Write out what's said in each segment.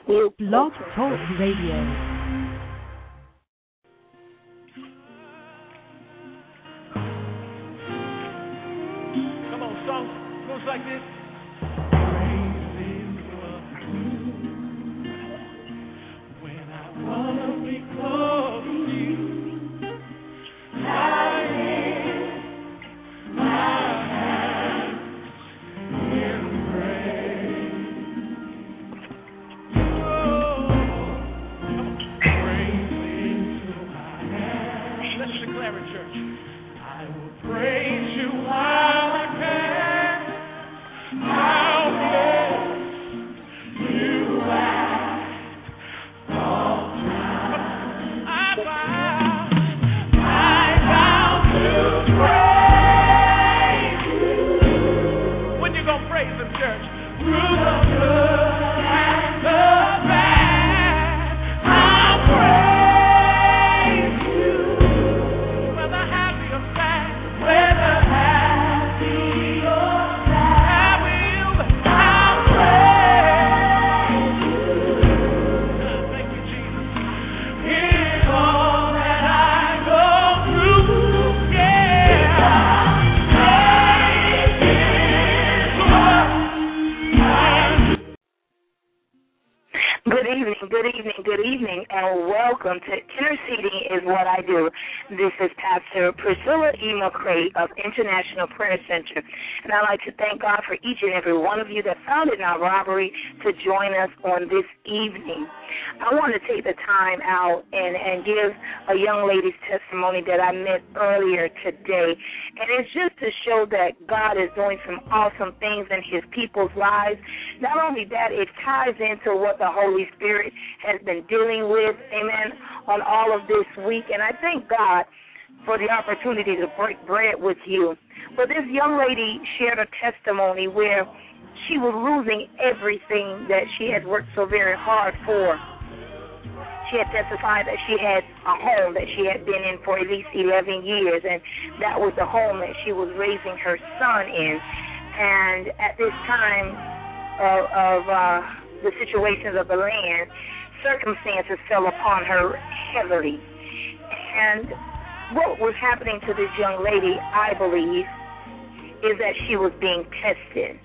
Blog Talk Radio. Come on, song goes like this. When I wanna be close to you, I lift my hands in praise. Oh, praise into my hands. Let's declare it, church. I will praise you while I can. I'll bless you at all times. I vow to praise you. When you gonna praise him, church? Through the good and the bad, I'll praise you. Whether happy or sad, whether happy or sad, I'll praise you. Thank you, Jesus. In all that I go through, yeah. Praise is what I do. Good evening, and welcome to Interceding is What I Do. This is Pastor Priscilla E. McCray of International Prayer Center, and I'd like to thank God for each and every one of you that found it not robbery to join us on this evening. I want to take the time out and give a young lady's testimony that I met earlier today, and it's just to show that God is doing some awesome things in his people's lives. Not only that, it ties into what the Holy Spirit has been dealing with, amen, on all of this week. And I thank God for the opportunity to break bread with you. But this young lady shared a testimony where she was losing everything that she had worked so very hard for. She had testified that she had a home that she had been in for at least 11 years, and that was the home that she was raising her son in. And at this time of the situations of the land, circumstances fell upon her heavily. And what was happening to this young lady, I believe, is that she was being tested.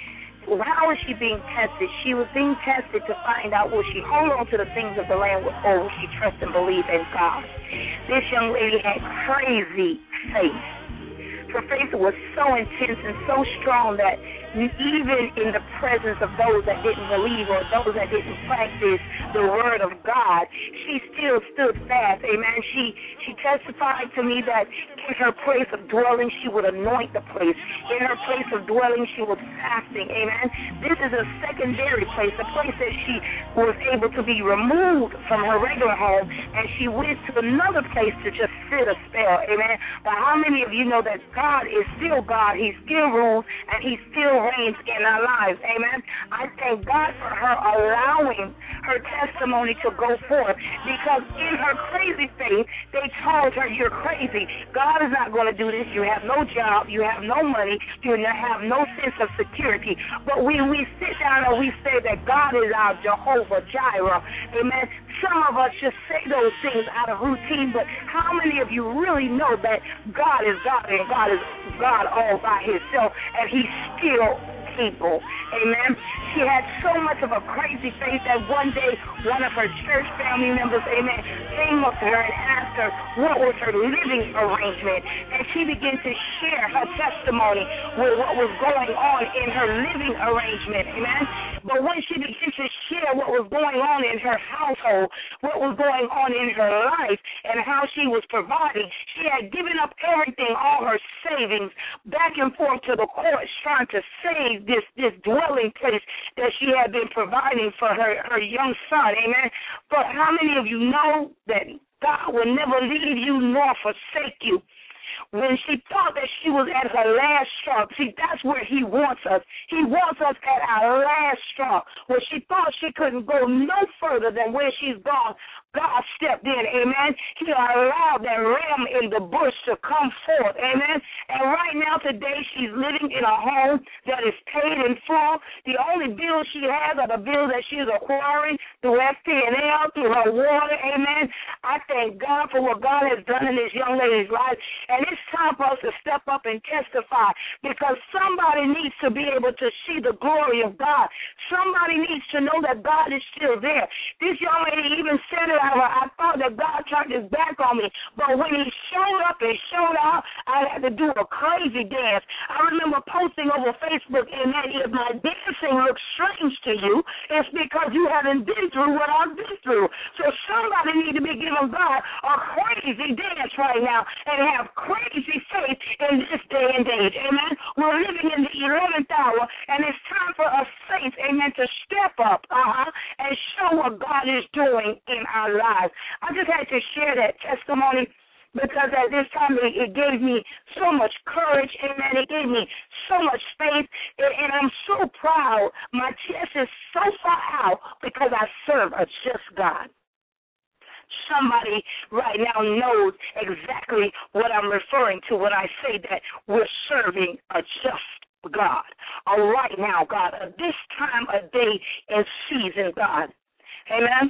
How was she being tested? She was being tested to find out, will she hold on to the things of the land or will she trust and believe in God? This young lady had crazy faith. Her faith was so intense and so strong that even in the presence of those that didn't believe or those that didn't practice the word of God, she still stood fast. Amen. She testified to me that in her place of dwelling, she would anoint the place. In her place of dwelling, she was fasting. Amen. This is a secondary place, a place that she was able to be removed from her regular home, and she went to another place to just sit a spell. Amen. But how many of you know that God is still God? He still rules, and he still reigns in our lives. Amen. I thank God for her allowing her testimony to go forth, because in her crazy faith, they told her, you're crazy. God is not going to do this. You have no job. You have no money. You have no sense of security. But when we sit down and we say that God is our Jehovah Jireh, amen, some of us just say those things out of routine, but how many of you really know that God is God and God is God all by himself, and he's still people? Amen. She had so much of a crazy faith that one day one of her church family members, amen, came up to her and asked her what was her living arrangement, and she began to share her testimony with what was going on in her living arrangement. Amen. But when she began to share what was going on in her household, what was going on in her life, and how she was providing, she had given up everything, all her savings, back and forth to the courts trying to save this dwelling place that she had been providing for her young son. Amen. But how many of you know that God will never leave you nor forsake you? When she thought that she was at her last straw, see, that's where he wants us. He wants us at our last straw. When she thought she couldn't go no further than where she's gone, God stepped in, amen. He allowed that ram in the bush to come forth, amen. And right now, today, she's living in a home that is paid in full. The only bills she has are the bills that she's acquiring. through FPNL, through her water, amen. I thank God for what God has done in this young lady's life, and it's time for us to step up and testify, because somebody needs to be able to see the glory of God. Somebody needs to know that God is still there. This young lady even said it out of her, I thought that God turned his back on me, but when he showed up and showed out, I had to do a crazy dance. I remember posting over Facebook, amen, if my dancing looks strange to you, it's because you haven't been through what I've been through. So somebody needs to be giving God a crazy dance right now and have crazy faith in this day and age, amen. We're living in the 11th hour, and it's time for us saints, amen, to step up and show what God is doing in our lives. I just had to share that testimony, because at this time it gave me so much courage, amen. It gave me so much faith, and I'm so proud. My chest is so far out because I serve a just God. Somebody right now knows exactly what I'm referring to when I say that we're serving a just God. A right now God, a this time of day and season God. Amen.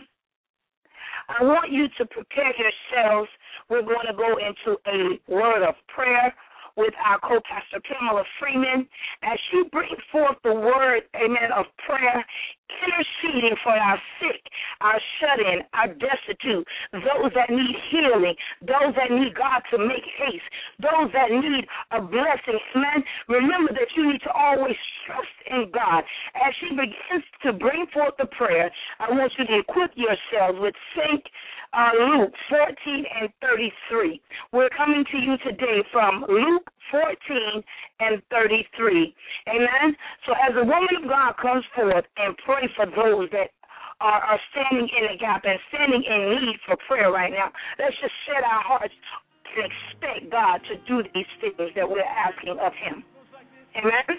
I want you to prepare yourselves. We're going to go into a word of prayer with our co-pastor Pamela Freeman as she brings forth the word, amen, of prayer, interceding for our sick, our shut-in, our destitute, those that need healing, those that need God to make haste, those that need a blessing, amen. Remember that you need to always trust in God. As she begins to bring forth the prayer, I want you to equip yourselves with St. Luke 14 and 33. We're coming to you today from Luke 14 and 33. Amen? So as a woman of God comes forth and pray for those that are standing in the gap and standing in need for prayer right now, let's just set our hearts and expect God to do these things that we're asking of him. Amen?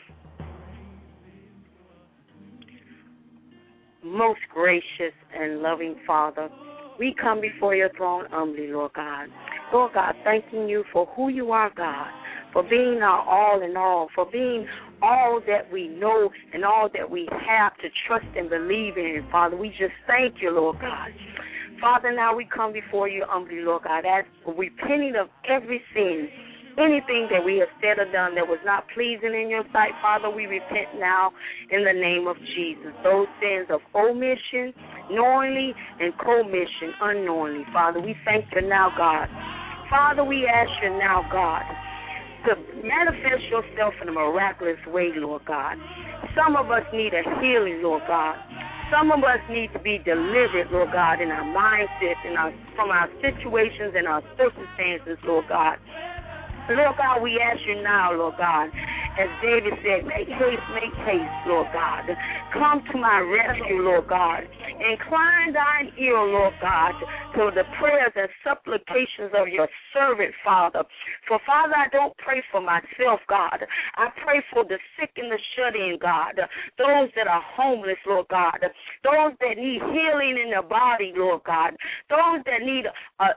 Most gracious and loving Father, we come before your throne humbly, Lord God. Lord God, thanking you for who you are, God, for being our all in all, for being all that we know and all that we have to trust and believe in, Father. We just thank you, Lord God. Father, now we come before you humbly, Lord God, as repenting of every sin, anything that we have said or done that was not pleasing in your sight, Father, we repent now in the name of Jesus. Those sins of omission, knowingly, and commission, unknowingly, Father, we thank you now, God. Father, we ask you now, God, to manifest yourself in a miraculous way, Lord God. Some of us need a healing, Lord God. Some of us need to be delivered, Lord God, in our mindset, from our situations and our circumstances, Lord God. Lord God, we ask you now, Lord God, as David said, make haste, Lord God. Come to my rescue, Lord God. Incline thine ear, Lord God, to the prayers and supplications of your servant, Father. For, Father, I don't pray for myself, God. I pray for the sick and the shut-in, God. Those that are homeless, Lord God. Those that need healing in their body, Lord God. Those that need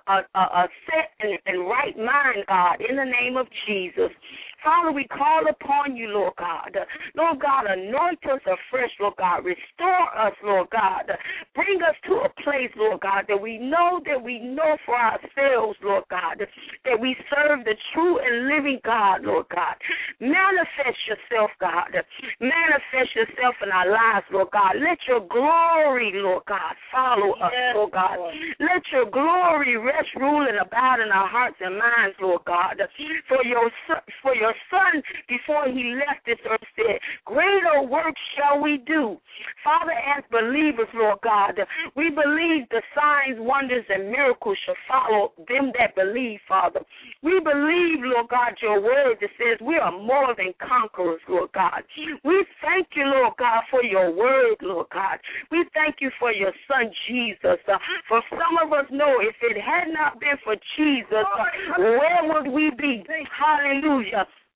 a set and right mind, God, in the name of Jesus. Father, we call upon you, Lord God. Lord God, anoint us afresh, Lord God. Restore us, Lord God. Bring us to a place, Lord God, that we know for ourselves, Lord God, that we serve the true and living God, Lord God. Manifest yourself, God. Manifest yourself in our lives, Lord God. Let your glory, Lord God, follow us, Lord God. Let your glory rest, rule, and abide in our hearts and minds, Lord God. For your Son, before he left this earth, said, greater works shall we do. Father, as believers, Lord God, we believe the signs, wonders, and miracles shall follow them that believe, Father. We believe, Lord God, your word that says we are more than conquerors, Lord God. We thank you, Lord God, for your word, Lord God. We thank you for your Son, Jesus. For some of us know if it had not been for Jesus, where would we be? Hallelujah.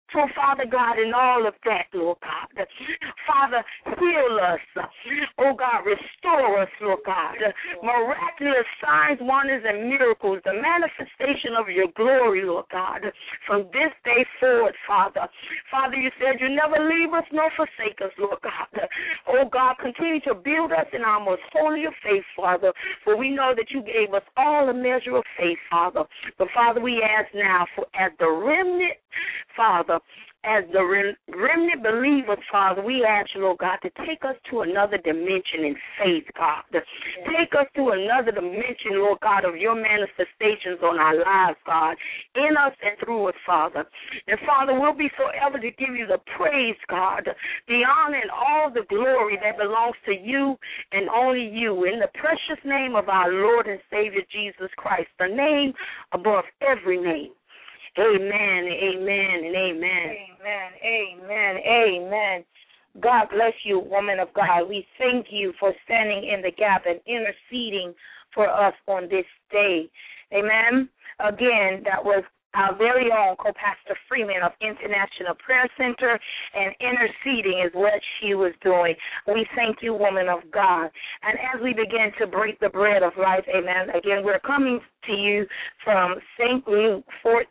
So, Father God, in all of that, Lord God, Father, heal us. Oh, God, restore us, Lord God. Miraculous signs, wonders, and miracles, the manifestation of your glory, Lord God, from this day forward, Father. Father, you said you never leave us nor forsake us, Lord God. Oh, God, continue to build us in our most holy of faith, Father, for we know that you gave us all a measure of faith, Father. But, Father, we ask now for as the remnant, Father, as the remnant believers, Father, we ask you, Lord God, to take us to another dimension in faith, God. Take us to another dimension, Lord God, of your manifestations on our lives, God, in us and through us, Father. And, Father, we'll be forever to give you the praise, God, the honor and all the glory that belongs to you and only you. In the precious name of our Lord and Savior, Jesus Christ, the name above every name. Amen, amen, and amen. Amen, amen, amen. God bless you, woman of God. We thank you for standing in the gap and interceding for us on this day. Amen. Again, that was our very own co-pastor Freeman of International Prayer Center, and interceding is what she was doing. We thank you, woman of God. And as we begin to break the bread of life, amen, again, we're coming to you from St. Luke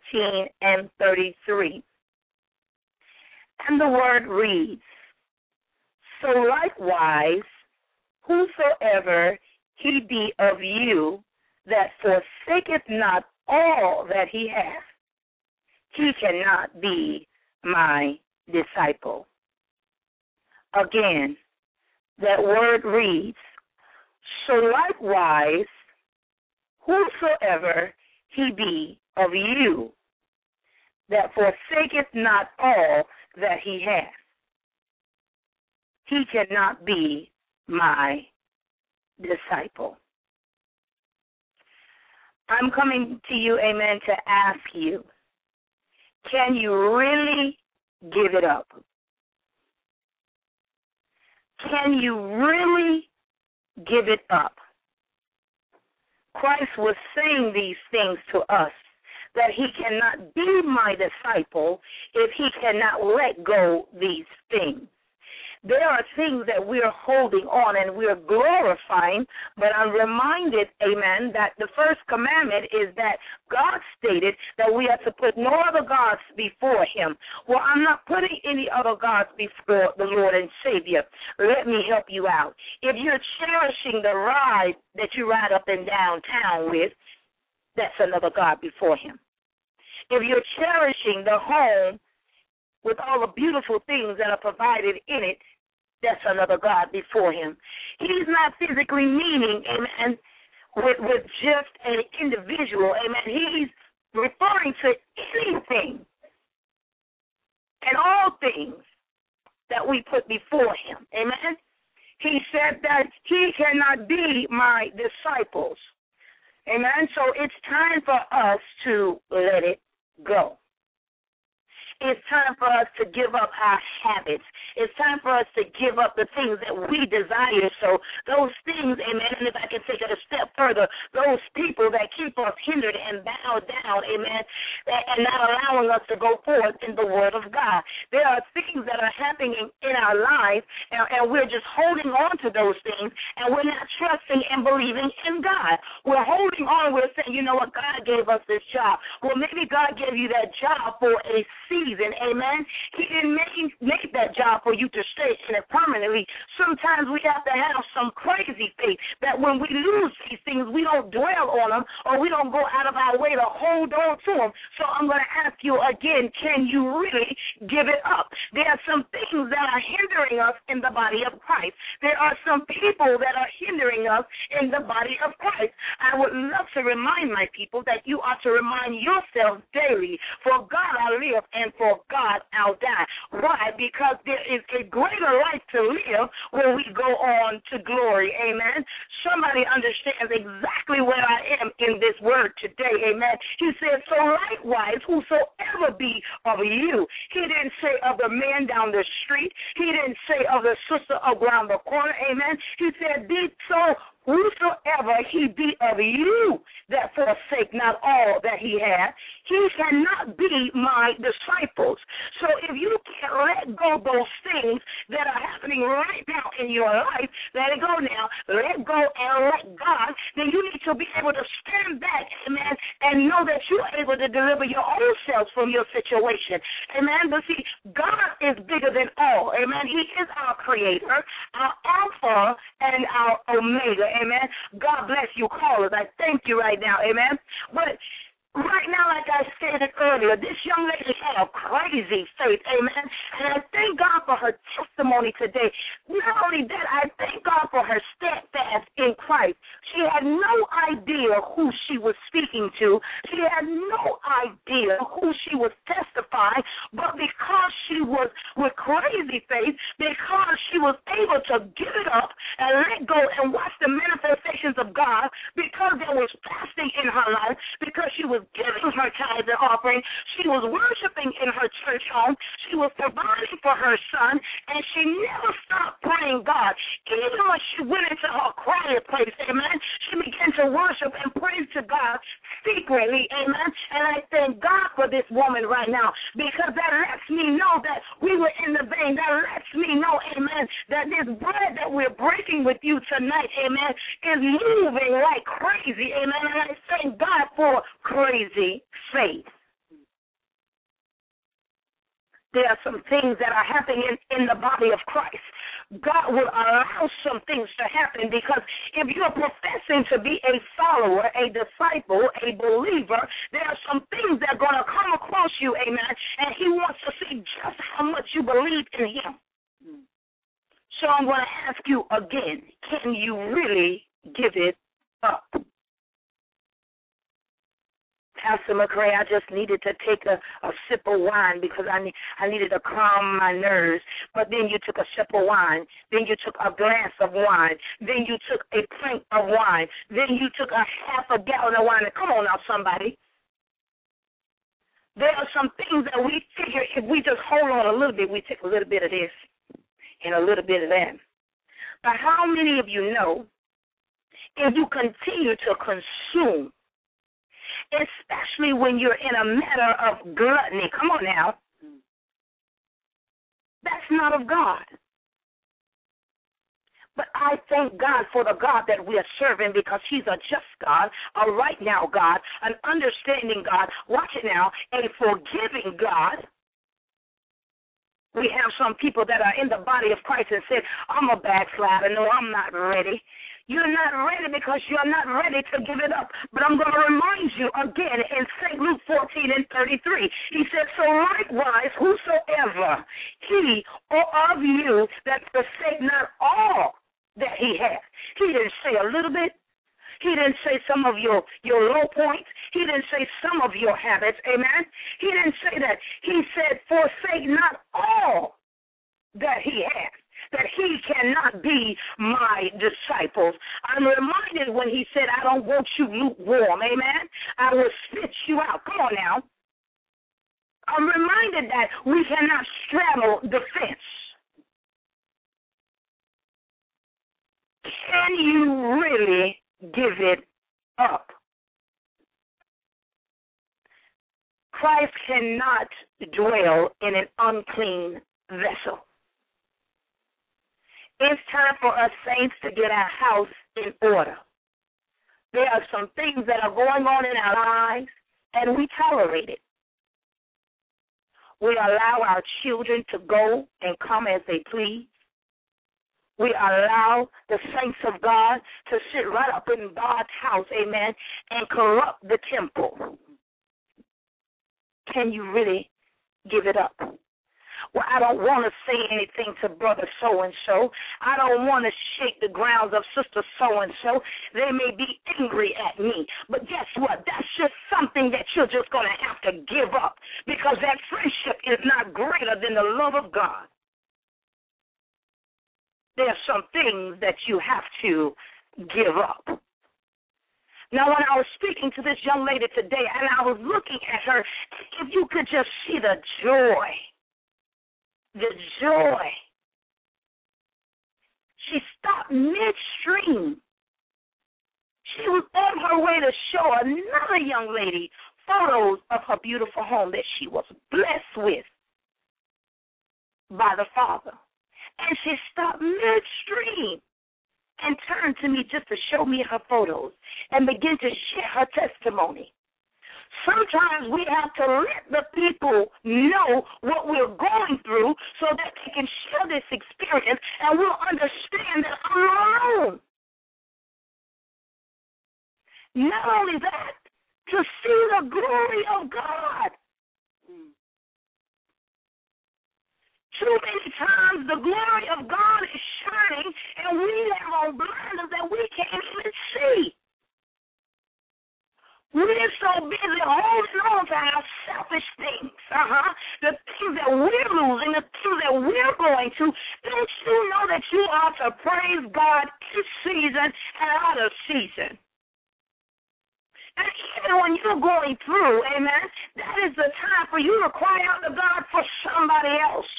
14:33. And the word reads, so likewise, whosoever he be of you that forsaketh not all that he hath, he cannot be my disciple. Again, that word reads, so likewise, whosoever he be of you that forsaketh not all that he hath, he cannot be my disciple. I'm coming to you, amen, to ask you, can you really give it up? Can you really give it up? Christ was saying these things to us, that he cannot be my disciple if he cannot let go these things. There are things that we're holding on and we're glorifying, but I'm reminded, amen, that the first commandment is that God stated that we have to put no other gods before him. Well, I'm not putting any other gods before the Lord and Savior. Let me help you out. If you're cherishing the ride that you ride up and down town with, that's another God before him. If you're cherishing the home with all the beautiful things that are provided in it, that's another God before him. He's not physically meaning, amen, with just an individual, amen. He's referring to anything and all things that we put before him, amen. He said that he cannot be my disciples, amen. So it's time for us to let it go. It's time for us to give up our habits. It's time for us to give up the things that we desire. So those things, amen, and if I can take it a step further, those people that keep us hindered and bowed down, amen, and not allowing us to go forth in the word of God. There are things that are happening in our lives, and we're just holding on to those things, and we're not trusting and believing in God. We're holding on. We're saying, you know what, God gave us this job. Well, maybe God gave you that job for a season, amen. He didn't make that job for you to stay in it permanently. Sometimes we have to have some crazy faith that when we lose these things, we don't dwell on them or we don't go out of our way to hold on to them. So I'm going to ask you again, can you really give it up? There are some things that are hindering us in the body of Christ. There are some people that are hindering us in the body of Christ. I would love to remind my people that you are to remind yourself daily, for God I live and for God I'll die. Why? Because there is a greater life to live when we go on to glory. Amen. Somebody understands exactly where I am in this word today. Amen. He said, so likewise, whosoever be of you. He didn't say of the man down the street. He didn't say of the sister around the corner. Amen. He said, be so whosoever he be of you that forsake not all that he hath, he cannot be my disciples. So if you can't let go of those things that are happening right now in your life, let it go now, let go and let God, then you need to be able to stand back, amen, and know that you're able to deliver your own selves from your situation. Amen. But see, God is bigger than all. Amen. He is our creator, our Alpha and our Omega. Amen. God bless you, callers. I thank you right now. Amen. But right now, like I stated earlier, this young lady had a crazy faith, amen, and I thank God for her testimony today. Not only that, I thank God for her steadfast in Christ. She had no idea who she was speaking to. She had no idea who she was testifying, but because she was with crazy faith, because she was able to give it up and let go and watch the manifestations of God, because there was fasting in her life, because she was giving her tithes and offering, she was worshiping in her church home, she was providing for her son, and she never stopped praying God. Even when she went into her quiet place, amen, she began to worship and praise to God secretly, amen, and I thank God for this woman right now, because that lets me know that we were in the vein. That lets me know, amen, that this bread that we're breaking with you tonight, amen, is moving like crazy, amen, and I thank God for crazy faith. There are some things that are happening in the body of Christ. God will allow some things to happen, because if you're professing to be a follower, a disciple, a believer, there are some things that are going to come across you, amen, and he wants to see just how much you believe in him. So I'm going to ask you again, can you really give it up? Pastor McCray, I just needed to take a sip of wine because I needed to calm my nerves. But then you took a sip of wine. Then you took a glass of wine. Then you took a pint of wine. Then you took a half a gallon of wine. Come on now, somebody. There are some things that we figure if we just hold on a little bit, we take a little bit of this and a little bit of that. But how many of you know if you continue to consume, especially when you're in a matter of gluttony, come on now, that's not of God. But I thank God for the God that we are serving, because he's a just God, a right now God, an understanding God, watch it now, a forgiving God. We have some people that are in the body of Christ and said, I'm a backslider. No, I'm not ready. You're not ready because you're not ready to give it up. But I'm going to remind you again in St. Luke 14:33. He said, so likewise, whosoever he or of you that forsake not all that he hath. He didn't say a little bit. He didn't say some of your low points. He didn't say some of your habits. Amen. He didn't say that. He said, forsake not all that he hath, that he cannot be my disciples. I'm reminded when he said, I don't want you lukewarm. Amen. I will spit you out. Come on now. I'm reminded that we cannot straddle the fence. Can you really give it up? Christ cannot dwell in an unclean vessel. It's time for us saints to get our house in order. There are some things that are going on in our lives, and we tolerate it. We allow our children to go and come as they please. We allow the saints of God to sit right up in God's house, amen, and corrupt the temple. Can you really give it up? Well, I don't want to say anything to brother so-and-so. I don't want to shake the grounds of sister so-and-so. They may be angry at me. But guess what? That's just something that you're just going to have to give up, because that friendship is not greater than the love of God. There are some things that you have to give up. Now, when I was speaking to this young lady today, and I was looking at her, if you could just see the joy. She stopped midstream. She was on her way to show another young lady photos of her beautiful home that she was blessed with by the Father. And she stopped midstream and turned to me just to show me her photos and begin to share her testimony. Sometimes we have to let the people know what we're going through so that they can share this experience and we'll understand that I'm not alone. Not only that, to see the glory of God. Too many times the glory of God is shining and we have on blinders that we can't even see. We're so busy holding on to our selfish things, the things that we're losing, the things that we're going to. Don't you know that you are to praise God in season and out of season? And even when you're going through, amen, that is the time for you to cry out to God for somebody else.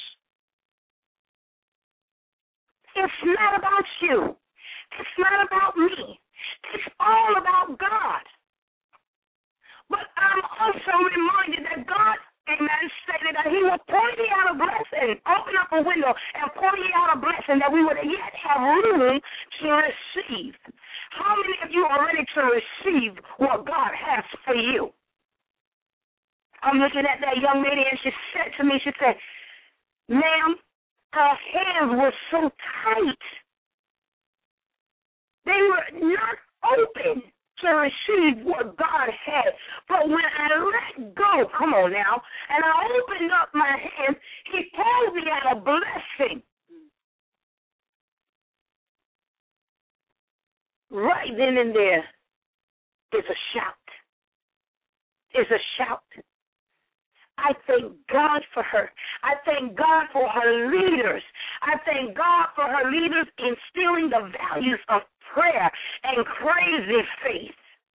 It's not about you. It's not about me. It's all about God. But I'm also reminded that God, amen, stated that he would pour me out a blessing, open up a window and pour me out a blessing that we would yet have room to receive. How many of you are ready to receive what God has for you? I'm looking at that young lady and she said to me, she said, ma'am, her hands were so tight. They were not open to receive what God had. But when I let go, come on now, and I opened up my hands, he told me out a blessing. Right then and there, there's a shout. There's a shout. I thank God for her. I thank God for her leaders. I thank God for her leaders instilling the values of prayer and crazy faith.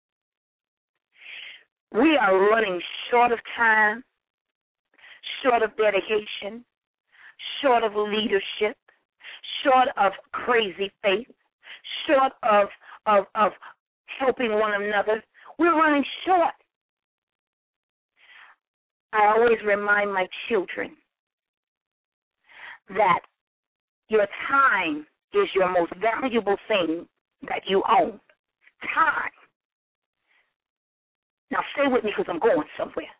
We are running short of time, short of dedication, short of leadership, short of crazy faith, short of helping one another. We're running short. I always remind my children that your time is your most valuable thing that you own. Time. Now stay with me because I'm going somewhere.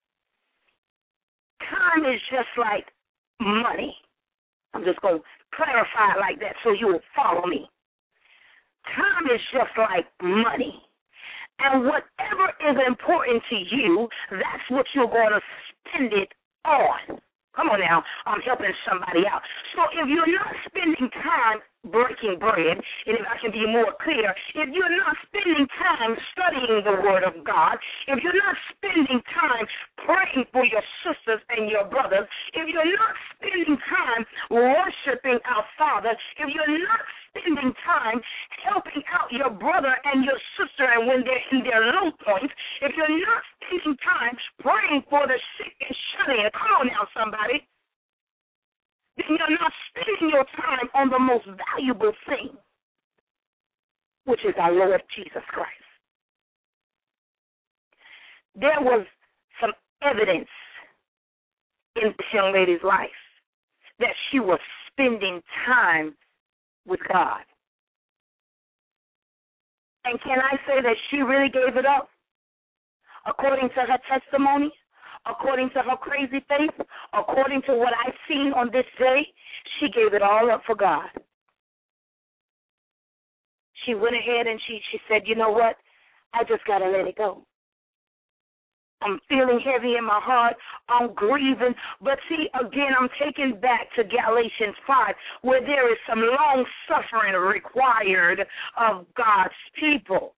Time is just like money. I'm just going to clarify it like that so you will follow me. Time is just like money. And whatever is important to you, that's what you're going to spend it on. Come on now, I'm helping somebody out. So if you're not spending time breaking bread, and if I can be more clear, if you're not spending time studying the Word of God, if you're not spending time praying for your sisters and your brothers, if you're not spending time worshiping our Father, if you're not spending time helping out your brother and your sister and when they're in their low points, if you're not spending time praying for the sick and shut-in, come on now, somebody, then you're not spending your time on the most valuable thing, which is our Lord Jesus Christ. There was some evidence in this young lady's life that she was spending time with God. And can I say that she really gave it up? According to her testimony, according to her crazy faith, according to what I've seen on this day, she gave it all up for God. She went ahead and she said, you know what? I just got to let it go. I'm feeling heavy in my heart. I'm grieving. But see, again, I'm taken back to Galatians 5, where there is some long suffering required of God's people.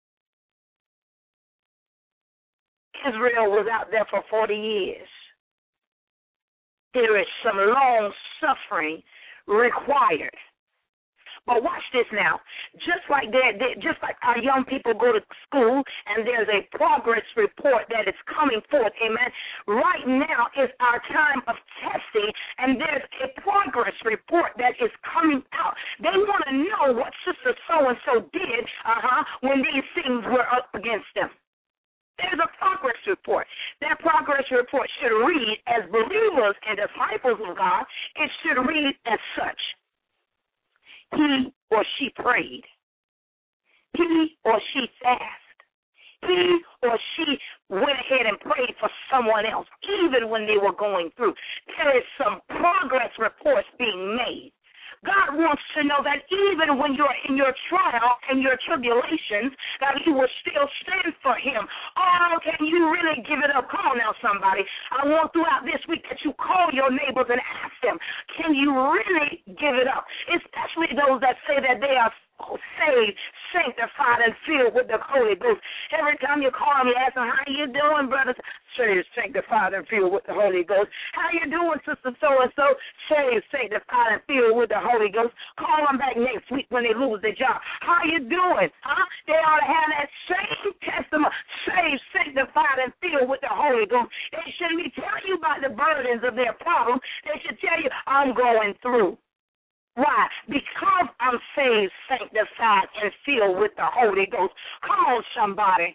Israel was out there for 40 years. There is some long suffering required. But watch this now. Just like our young people go to school and there's a progress report that is coming forth, amen, right now is our time of testing and there's a progress report that is coming out. They want to know what Sister So-and-so did when these things were up against them. There's a progress report. That progress report should read, as believers and disciples of God, it should read as such. He or she prayed. He or she fasted. He or she went ahead and prayed for someone else, even when they were going through. There is some progress reports being made. God wants to know that even when you're in your trial and your tribulations, that you will still stand for him. Oh, can you really give it up? Come on now, somebody. I want throughout this week that you call your neighbors and ask them, can you really give it up? Especially those that say that they are saved, sanctified, and filled with the Holy Ghost. Every time you call them, you ask them, how you doing, brothers? Saved, sanctified, and filled with the Holy Ghost. How you doing, sister so-and-so? Saved, sanctified, and filled with the Holy Ghost. Call them back next week when they lose their job. How you doing? Huh? They ought to have that same testimony. Saved, sanctified, and filled with the Holy Ghost. They shouldn't be telling you about the burdens of their problem. They should tell you, I'm going through. Why? Because I'm saved, sanctified, and filled with the Holy Ghost. Come on, somebody.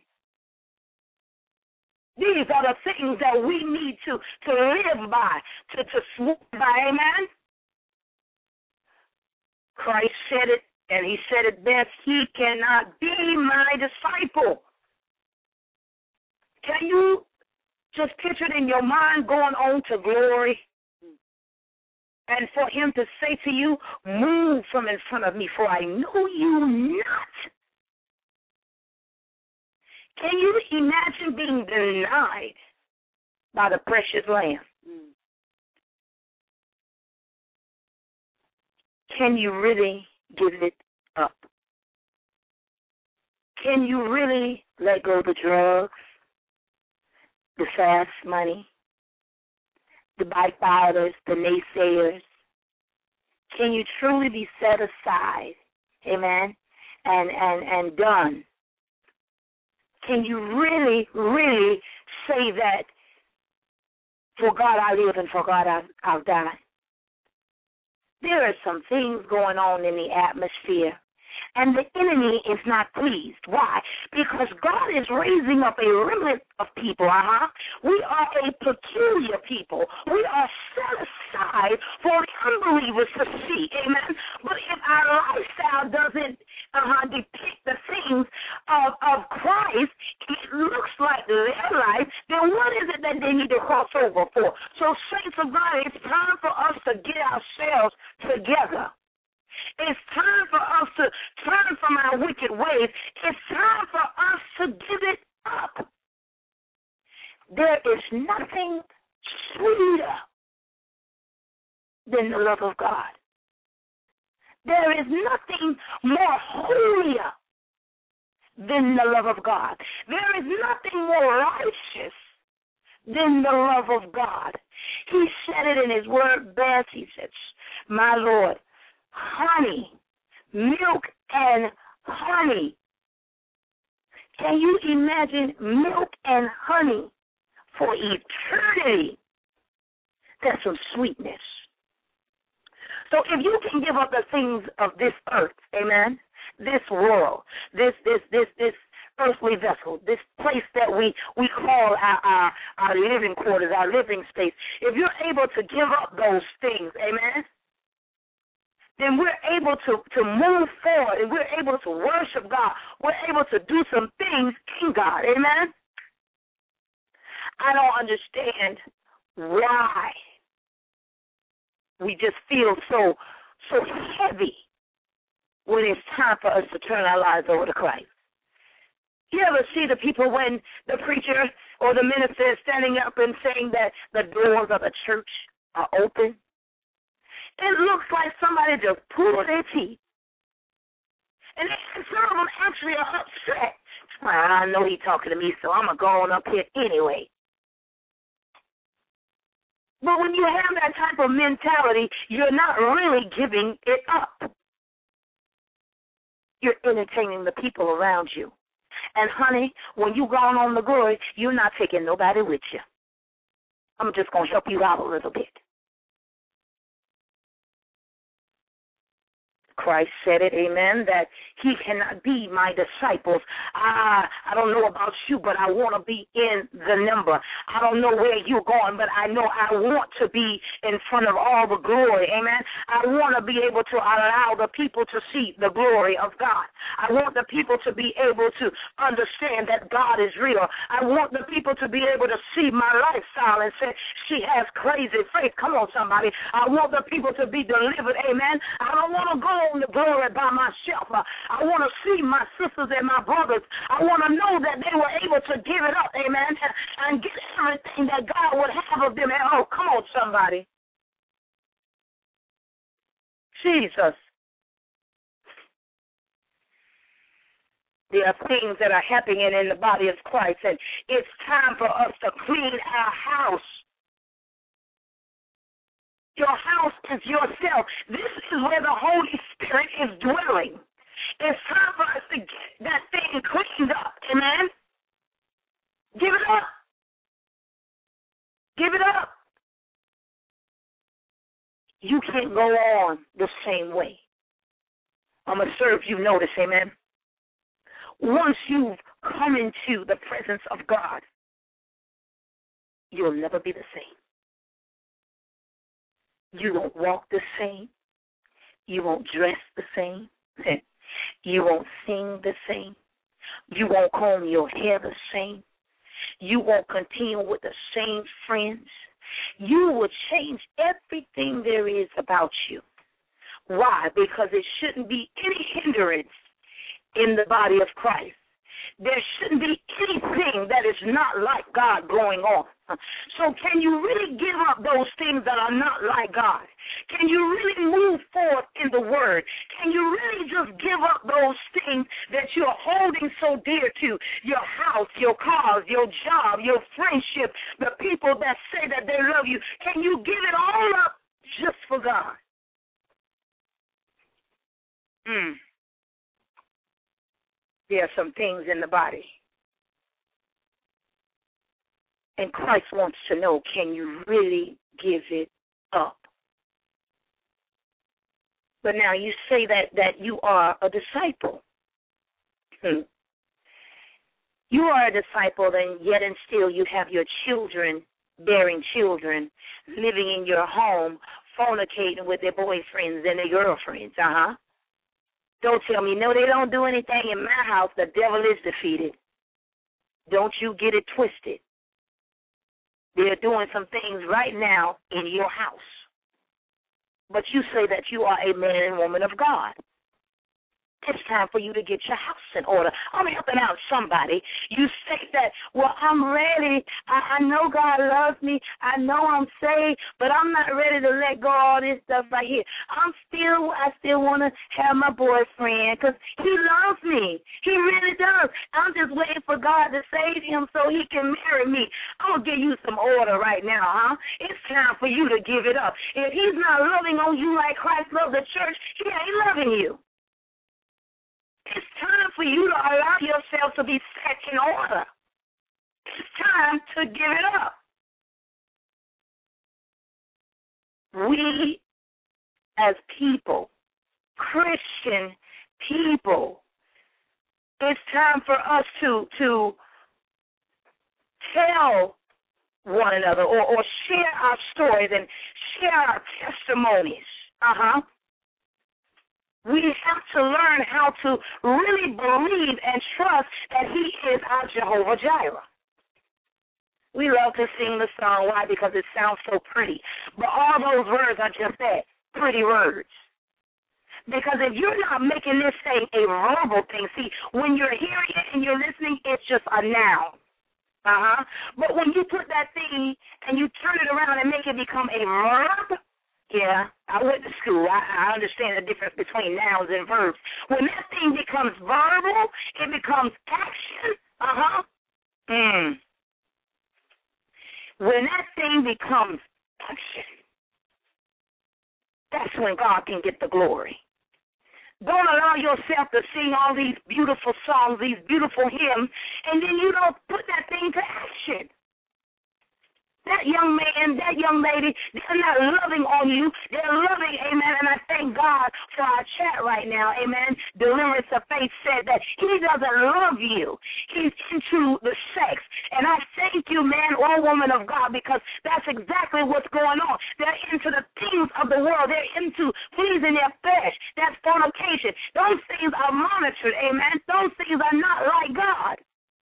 These are the things that we need to live by, to swear by. Amen? Christ said it, and he said it best. He cannot be my disciple. Can you just picture it in your mind going on to glory? And for him to say to you, move from in front of me, for I know you not. Can you imagine being denied by the precious Lamb? Can you really give it up? Can you really let go of the drugs, the fast money, the backbiters, the naysayers? Can you truly be set aside, amen, and done? Can you really, really say that for God I live and for God I'll die? There are some things going on in the atmosphere, and the enemy is not pleased. Why? Because God is raising up a remnant of people. We are a peculiar people. We are set aside for the unbelievers to see. Amen. But if our lifestyle doesn't depict the things of Christ, it looks like their life, then what is it that they need to cross over for? So, saints of God, it's time for us to get ourselves together. It's time for us to turn from our wicked ways. It's time for us to give it up. There is nothing sweeter than the love of God. There is nothing more holier than the love of God. There is nothing more righteous than the love of God. He said it in his word best. He said, my Lord, honey, milk and honey. Can you imagine milk and honey for eternity? That's some sweetness. So if you can give up the things of this earth, amen, this world, this earthly vessel, this place that we call our living quarters, our living space, if you're able to give up those things, amen, then we're able to move forward and we're able to worship God. We're able to do some things in God. Amen? I don't understand why we just feel so heavy when it's time for us to turn our lives over to Christ. You ever see the people when the preacher or the minister is standing up and saying that the doors of the church are open? It looks like somebody just pulled their teeth. And some of them actually are upset. Well, I know he's talking to me, so I'm going to go on up here anyway. But when you have that type of mentality, you're not really giving it up. You're entertaining the people around you. And, honey, when you go on the glory, you're not taking nobody with you. I'm just going to help you out a little bit. Christ said it, amen, that he cannot be my disciples. I don't know about you, but I want to be in the number. I don't know where you're going, but I know I want to be in front of all the glory. Amen. I want to be able to allow the people to see the glory of God. I want the people to be able to understand that God is real. I want the people to be able to see my lifestyle and say, she has crazy faith. Come on, somebody. I want the people to be delivered. Amen. I don't want to go on the glory by myself. I want to see my sisters and my brothers. I want to know that they were able to give it up. Amen. And get everything that God would have of them. Oh, come on, somebody. Jesus. There are things that are happening in the body of Christ, and it's time for us to clean our house. Your house is yourself. This is where the Holy Spirit is dwelling. It's time for us to get that thing cleaned up. Amen? Give it up. Give it up. You can't go on the same way. I'm going to serve you notice, amen? Once you've come into the presence of God, you'll never be the same. You won't walk the same. You won't dress the same. You won't sing the same. You won't comb your hair the same. You won't continue with the same friends. You will change everything there is about you. Why? Because it shouldn't be any hindrance in the body of Christ. There shouldn't be anything that is not like God going on. So can you really give up those things that are not like God? Can you really move forward in the Word? Can you really just give up those things that you're holding so dear to? Your house, your cars, your job, your friendship, the people that say that they love you. Can you give it all up just for God? There are some things in the body. And Christ wants to know, can you really give it up? But now you say that you are a disciple. You are a disciple, and yet and still you have your children, bearing children, living in your home, fornicating with their boyfriends and their girlfriends. Don't tell me, no, they don't do anything in my house. The devil is defeated. Don't you get it twisted. They're doing some things right now in your house. But you say that you are a man and woman of God. It's time for you to get your house in order. I'm helping out somebody. You say that, well, I'm ready. I know God loves me. I know I'm saved, but I'm not ready to let go of all this stuff right here. I still want to have my boyfriend because he loves me. He really does. I'm just waiting for God to save him so he can marry me. I'm going to give you some order right now, It's time for you to give it up. If he's not loving on you like Christ loved the church, he ain't loving you. It's time for you to allow yourself to be set in order. It's time to give it up. We, as people, Christian people, it's time for us to tell one another or share our stories and share our testimonies. We have to learn how to really believe and trust that he is our Jehovah Jireh. We love to sing the song. Why? Because it sounds so pretty. But all those words are just that, pretty words. Because if you're not making this thing a verbal thing, see, when you're hearing it and you're listening, it's just a noun. But when you put that thing and you turn it around and make it become a verb, yeah, I went to school. I understand the difference between nouns and verbs. When that thing becomes verbal, it becomes action. When that thing becomes action, that's when God can get the glory. Don't allow yourself to sing all these beautiful songs, these beautiful hymns, and then you don't put that thing to action. that young man, that young lady, they're not loving on you. They're loving, amen. And I thank God for our chat right now, amen. Deliverance of Faith said that he doesn't love you. He's into the sex. And I thank you, man or woman of God, because that's exactly what's going on. They're into the things of the world. They're into pleasing their flesh. That's fornication. Those things are monitored, amen. Those things are not like God.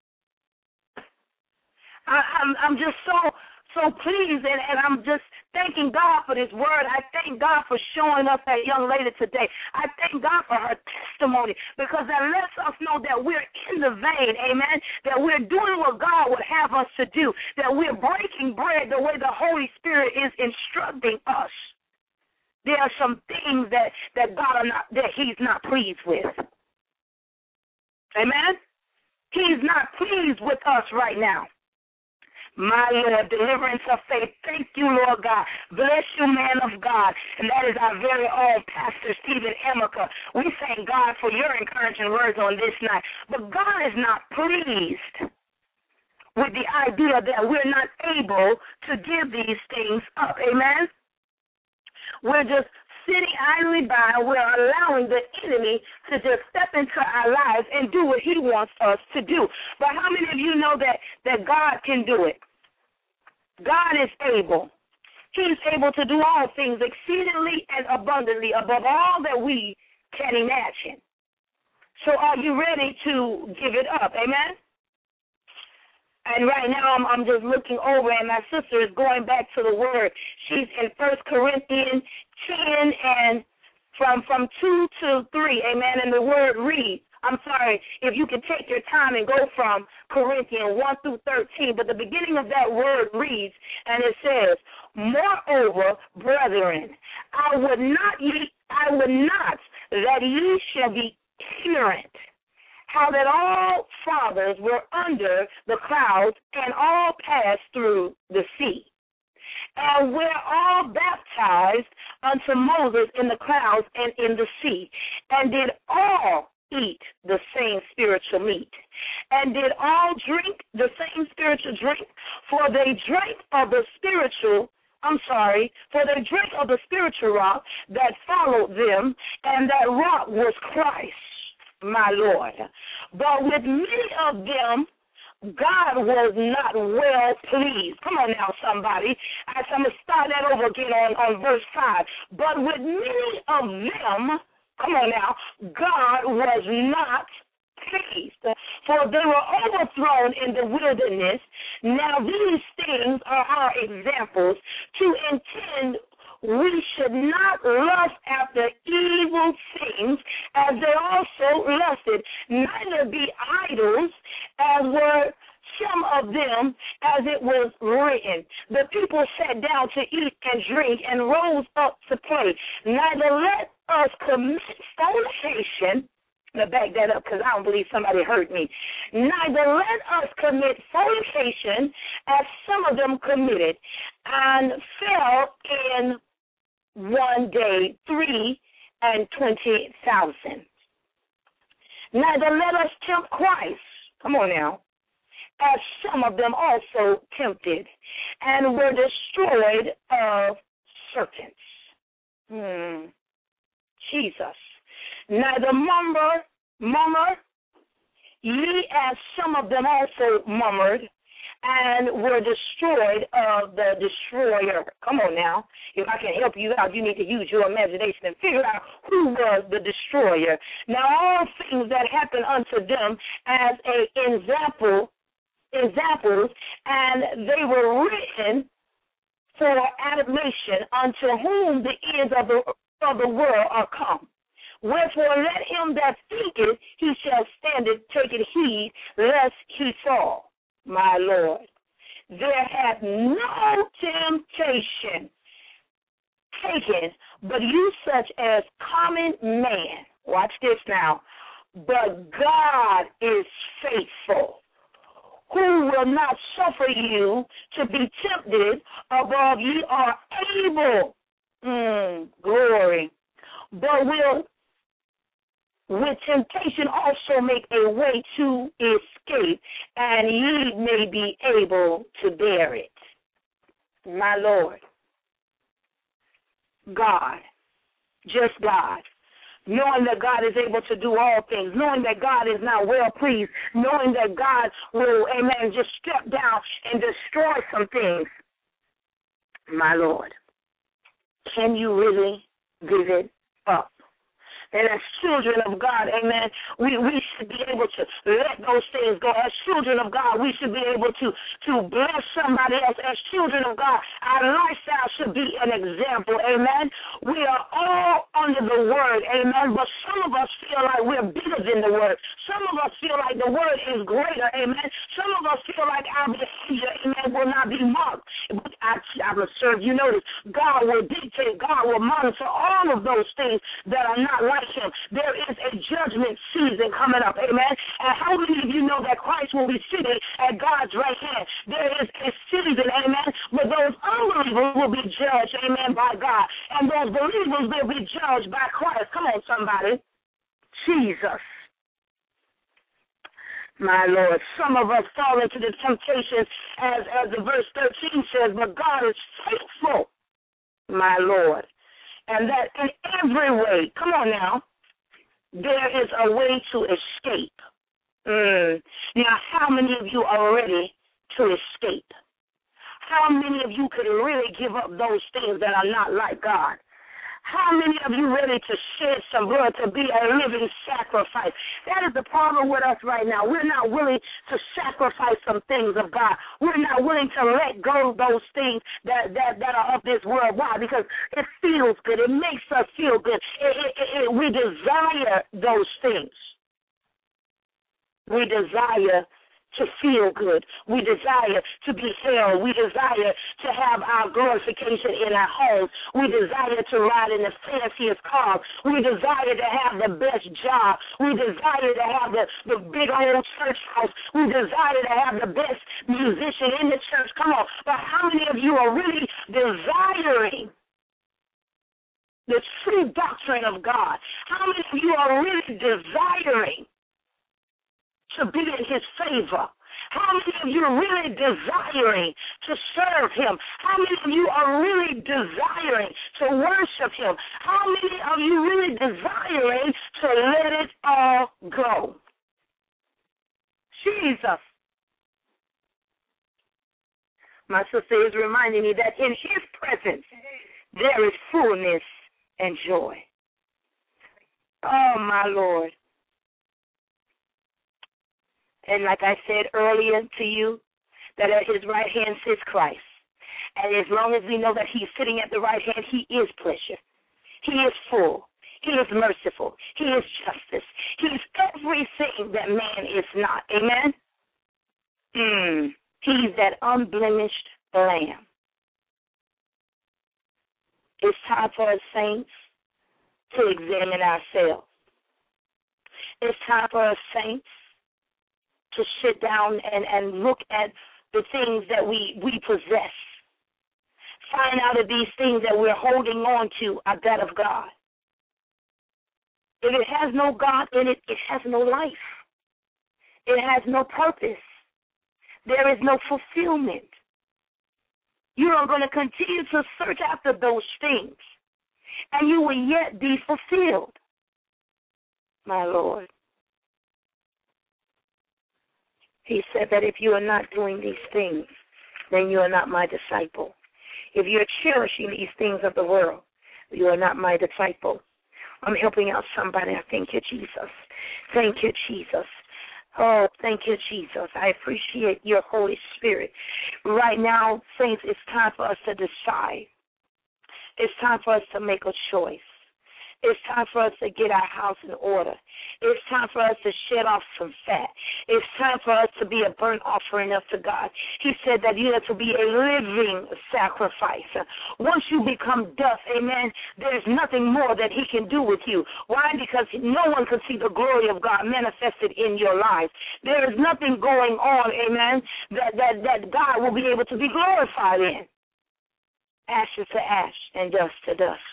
I'm just so pleased, and I'm just thanking God for this word. I thank God for showing us that young lady today. I thank God for her testimony, because that lets us know that we're in the vein, amen, that we're doing what God would have us to do, that we're breaking bread the way the Holy Spirit is instructing us. There are some things that he's not pleased with. Amen? He's not pleased with us right now. My Lord, Deliverance of Faith, thank you, Lord God. Bless you, man of God. And that is our very own Pastor Stephen Emeka. We thank God for your encouraging words on this night. But God is not pleased with the idea that we're not able to give these things up. Amen? We're just sitting idly by, and we're allowing the enemy to just step into our lives and do what he wants us to do. But how many of you know that God can do it? God is able. He's able to do all things exceedingly and abundantly above all that we can imagine. So are you ready to give it up? Amen? And right now I'm just looking over, and my sister is going back to the word. She's in 1 Corinthians 10 and from 2 to 3, amen, and the word reads. I'm sorry, if you can take your time and go from Corinthians 1 through 13, but the beginning of that word reads, and it says, moreover, brethren, I would not that ye shall be ignorant, how that all fathers were under the clouds and all passed through the sea. And we're all baptized unto Moses in the clouds and in the sea, and did all eat the same spiritual meat, and did all drink the same spiritual drink, for they drank of the spiritual rock that followed them, and that rock was Christ, my Lord. But with many of them, God was not well pleased. Come on now, somebody. I'm going to start that over again on verse 5. But with many of them, come on now, God was not pleased, for they were overthrown in the wilderness. Now these things are our examples, to intend we should not lust after evil things, as they also lusted, neither be idols, as were some of them, as it was written. The people sat down to eat and drink and rose up to play. Neither let us commit fornication. Now back that up, because I don't believe somebody heard me. Neither let us commit fornication, as some of them committed, and fell in one day 320,000. Neither let us tempt Christ, come on now, as some of them also tempted, and were destroyed of serpents. Jesus. Neither murmur ye, as some of them also murmured, and were destroyed of the destroyer. Come on now. If I can help you out, you need to use your imagination and figure out who was the destroyer. Now, all things that happened unto them as examples, and they were written for admonition, unto whom the ends of the world are come. Wherefore let him that thinketh he shall stand it, take it heed, lest he fall. My Lord, there hath no temptation taken, but you such as common man. Watch this now. But God is faithful, who will not suffer you to be tempted above ye are able. Glory. But will with temptation also make a way to escape, and ye may be able to bear it. my Lord, God, just God, knowing that God is able to do all things, knowing that God is not well pleased, knowing that God will, amen, just step down and destroy some things, my Lord, can you really give it up? And as children of God, amen, we should be able to let those things go. As children of God, we should be able to bless somebody else. As children of God, our lifestyle should be an example, amen. We are all under the word, amen, but some of us feel like we're bigger than the word. Some of us feel like the word is greater, amen. Some of us feel like our behavior, amen, will not be marked. But I will serve you notice, God will dictate, God will monitor all of those things that are not like him. There is a judgment season coming up, amen. And how many of you know that Christ will be sitting at God's right hand? There is a season, amen, but those unbelievers will be judged, amen, by God. And those believers will be judged by Christ. Come on, somebody. Jesus. My Lord, some of us fall into the temptations as the verse 13 says, but God is faithful, my Lord. And that in every way, come on now, there is a way to escape. Now, how many of you are ready to escape? How many of you could really give up those things that are not like God? How many of you ready to shed some blood to be a living sacrifice? That is the problem with us right now. We're not willing to sacrifice some things of God. We're not willing to let go of those things that are of this world. Why? Because it feels good. It makes us feel good. We desire those things. We desire to feel good. We desire to be held. We desire to have our glorification in our homes. We desire to ride in the fanciest cars. We desire to have the best job. We desire to have the big old church house. We desire to have the best musician in the church. Come on. But how many of you are really desiring the true doctrine of God? How many of you are really desiring to be in his favor? How many of you are really desiring to serve him? How many of you are really desiring to worship him? How many of you really desiring to let it all go? Jesus. My sister is reminding me that in his presence there is fullness and joy. Oh, my Lord. And like I said earlier to you, that at his right hand sits Christ. And as long as we know that he's sitting at the right hand, he is pleasure. He is full. He is merciful. He is justice. He is everything that man is not. Amen? He's that unblemished lamb. It's time for us saints to examine ourselves. It's time for us saints to sit down and look at the things that we possess. Find out if these things that we're holding on to are that of God. If it has no God in it, it has no life. It has no purpose. There is no fulfillment. You are going to continue to search after those things, and you will yet be fulfilled. My Lord. He said that if you are not doing these things, then you are not my disciple. If you're cherishing these things of the world, you are not my disciple. I'm helping out somebody. I thank you, Jesus. Thank you, Jesus. Oh, thank you, Jesus. I appreciate your Holy Spirit. Right now, saints, it's time for us to decide. It's time for us to make a choice. It's time for us to get our house in order. It's time for us to shed off some fat. It's time for us to be a burnt offering up to God. He said that you are to be a living sacrifice. Once you become dust, amen, there's nothing more that he can do with you. Why? Because no one can see the glory of God manifested in your life. There is nothing going on, amen, that God will be able to be glorified in. Ashes to ash and dust to dust.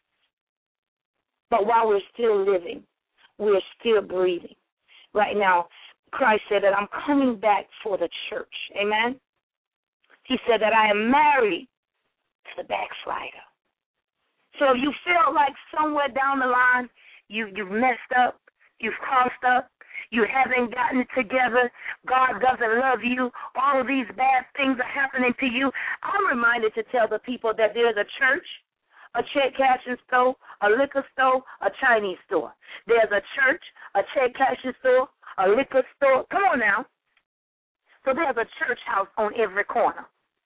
But while we're still living, we're still breathing. Right now, Christ said that I'm coming back for the church. Amen? He said that I am married to the backslider. So if you feel like somewhere down the line you've messed up, you've crossed up, you haven't gotten it together, God doesn't love you, all of these bad things are happening to you, I'm reminded to tell the people that there's a church, a check cashing store, a liquor store, a Chinese store. There's a church, a check cashing store, a liquor store. Come on now. So there's a church house on every corner.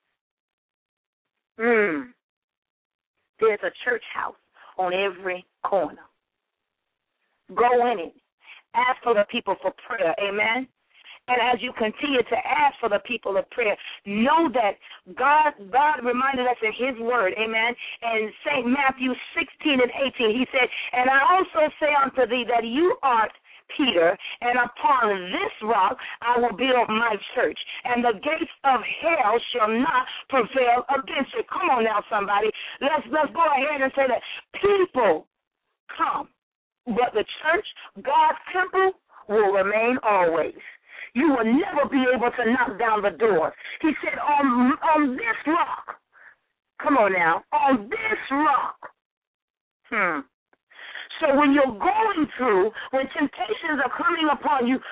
There's a church house on every corner. Go in it. Ask for the people for prayer. Amen. And as you continue to ask for the people of prayer, know that God reminded us in his word, amen, in St. Matthew 16 and 18, he said, and I also say unto thee that you art Peter, and upon this rock I will build my church, and the gates of hell shall not prevail against it. Come on now, somebody. Let's go ahead and say that people come, but the church, God's temple, will remain always. You will never be able to knock down the door. He said, on this rock, come on now, on this rock. So when you're going through, when temptations are coming upon you,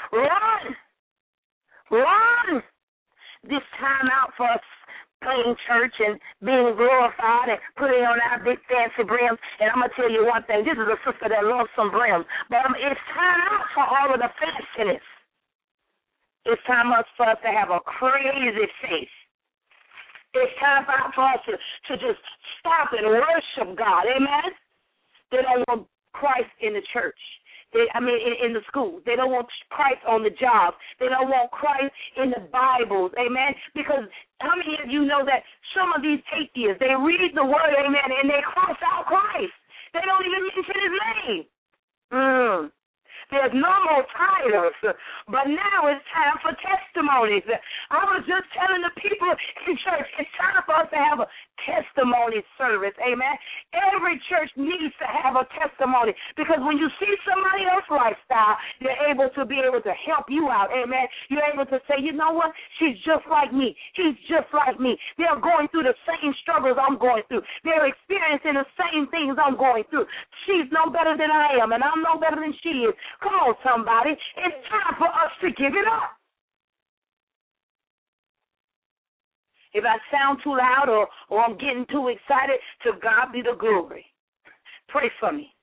run. This time out for us playing church and being glorified and putting on our big fancy brims. And I'm going to tell you one thing. This is a sister that loves some brims. But it's time out for all of the fanciness. It's time for us to have a crazy faith. It's time for us to just stop and worship God. Amen? They don't want Christ in the church. In the schools. They don't want Christ on the job. They don't want Christ in the Bibles. Amen? Because how many of you know that some of these atheists, they read the word, amen, and they cross out Christ. They don't even mention his name. There's no more titles, but now it's time for testimonies. I was just telling the people in church, it's time for us to have a testimony service, amen? Every church needs to have a testimony because when you see somebody else's lifestyle, you're able to help you out, amen? You're able to say, you know what? She's just like me. He's just like me. They're going through the same struggles I'm going through. They're experiencing the same things I'm going through. She's no better than I am, and I'm no better than she is. Come on, somebody. It's time for us to give it up. If I sound too loud or I'm getting too excited, to God be the glory. Pray for me.